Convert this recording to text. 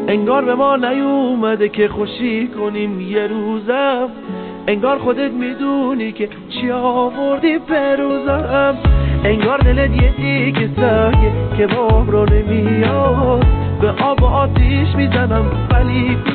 انگار به ما نیومده که خوشی کنیم یه روزم، انگار خودت میدونی که چی آوردی بروزم، انگار دلت یه دیگه سگه که بام رو نمیاد، به آب و آتیش میزنم ولی